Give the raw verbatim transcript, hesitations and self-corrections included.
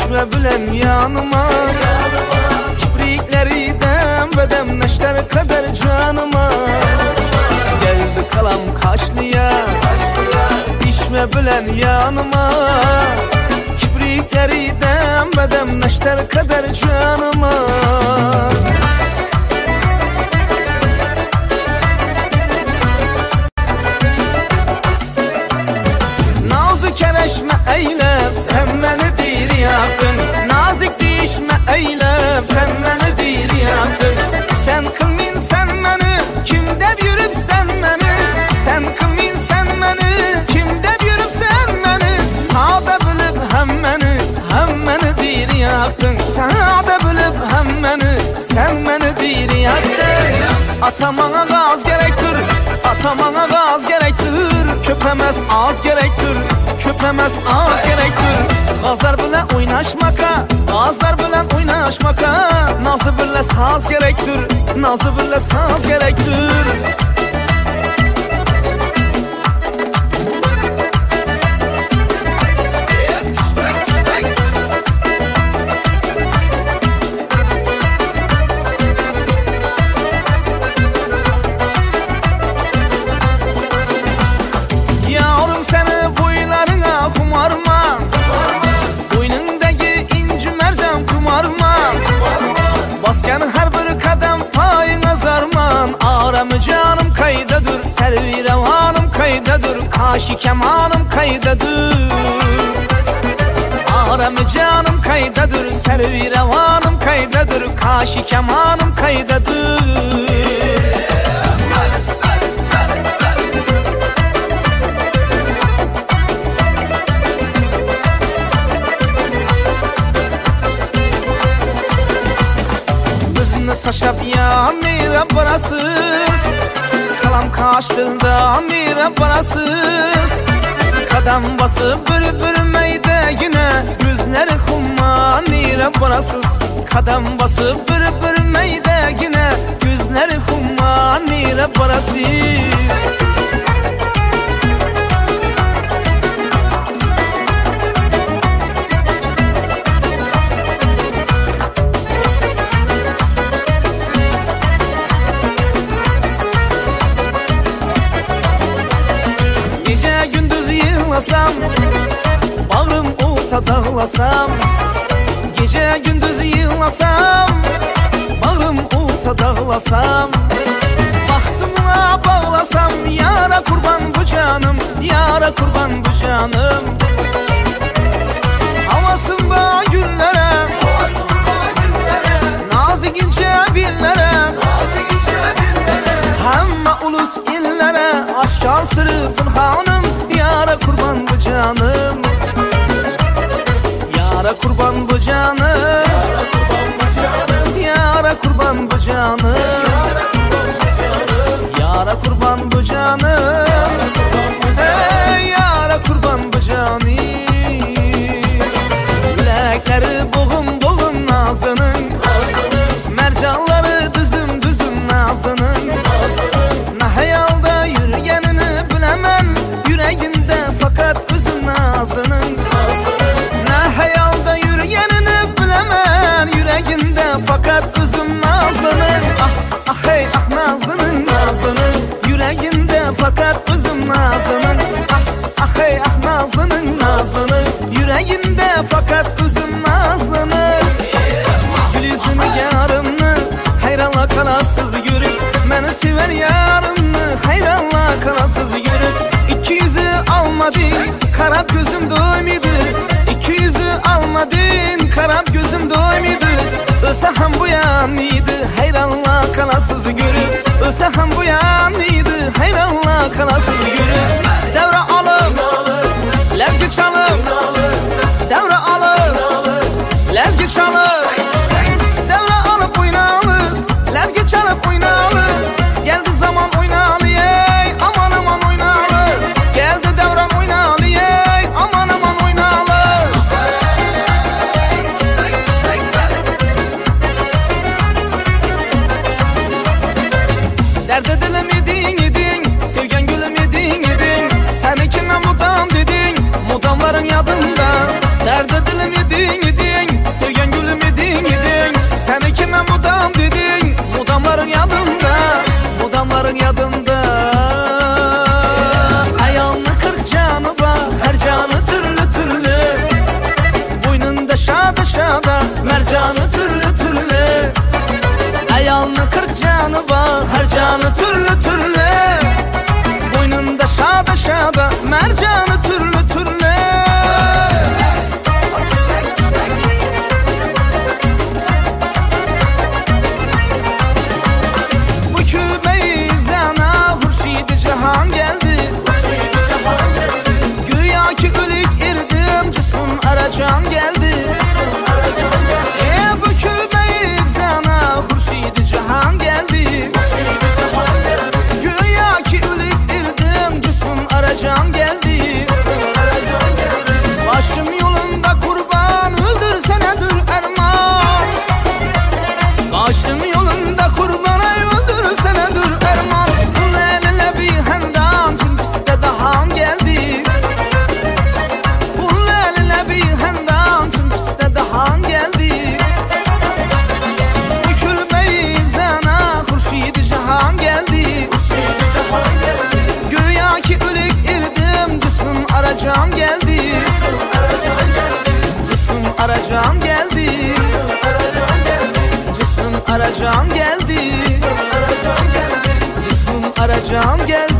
düşme bilen yanıma. Kibrikleri dem neşter kadar canıma. Geldi kalam kaşlıya, düşme bilen yanıma. Kibrikleri dem neşter kadar canıma. Kereşme eylep, sen beni dir yaktın. Nazik değişme eylep, sen beni dir yaktın. Sen kılmin sen beni, kimde yürüp sen beni. Sen kılmin sen beni, kimde yürüp sen beni. Sağda bilip hem beni, hem beni dir yaktın. Sağda bilip hem beni, sen beni dir yaktın. Atamana gaz gerektir, atamana gaz gerektir. Köpemez az gerektir, köpemez az gerektir. Gazlar bilen oynaşmaka, gazlar bilen oynaşmaka. Nazı bile saz gerektir, nazı bile saz gerektir. Basken her bir kadem payına zarman. Aramı canım kaydadır, servi revanım kaydadır. Kaşı kemanım kaydadır. Aramı canım kaydadır, servi revanım kaydadır. Kaşı kemanım kaydadır. Taşap ya mire parasız, kalam kaçtığında mire parasız. Kadam basıp bir bir meyde yine yüzleri kumma mire parasız. Kadam basıp bir bir meyde yine yüzleri kumma mire parasız. Bağrım ota dağlasam, gece gündüz yığlasam. Bağrım ota dağlasam, bahtımla bağlasam. Yara kurban bu canım, yara kurban bu canım. Havasında güllere, nazik ince billere. Hemme ulus illere, aşkar sırıfın hanım. Yara kurban bu canım, yara kurban bu canım. Yara kurban bu canım, yara kurban bu canım. Ey yara kurban bu canım. Bilekleri boğum boğum nazının, mercanları düzüm düzüm nazının. Ne hayalda yürüyenini bilemem, yüreğinde fakat üzüm nazının. Ne hayalda yürüyenini bilemem, yüreğinde fakat üzüm nazlının. Ah ah hey ah nazlının, nazlının. Yüreğinde fakat üzüm nazlının. Ah ah hey ah nazlının, nazlının. Yüreğinde fakat üzüm nazlının. Gülüzünü yarımını hayranla kanasız görüp, beni sever yarımını hayranla kanasız görüp. İki yüzü almadın, karab gözüm doymadı. İki yüzü almadın, karab gözüm doymadı. Öse hem bu yan mıydı, hayranla kanasız görüp. Öse hem bu yan mıydı, hayranla kanasız görüp. Devre alıp, lezgi çalıp. Devre alıp, lezgi çalıp. Devre alıp oynalı, lezgi çalıp oynalı. Geldi zaman oynalı, ey aman aman oynalı. Geldi devran oynalı, ey aman aman oynalı. Derde dilim idin idin, sevgen gülüm idin idin. Seni kime mudam dedin, mudamların yadında. Derde dilim idin idin, mudam dedin, mudamların yadımda, mudamların yadımda. Ayağında kırk canı var, her canı türlü türlü. Boynunda şada şada, mercanı türlü türlü. Ayağında kırk canı var, her canı türlü türlü. Boynunda şada şada, mercanı türlü türlü. Cihan geldi, güya ki ölük irdim, cismim aracan geldi. E bükülmeyik sana, hurşidi cihan geldi. Güya ki ölük irdim, cismim aracan geldi. Başım yolunda kurban, öldürsenedir erman. Başım yolunda kurban, ay öldürsenedir erman. Aracağım geldi, cismim aracağım geldi, cismim aracağım geldi, cismim aracağım geldi.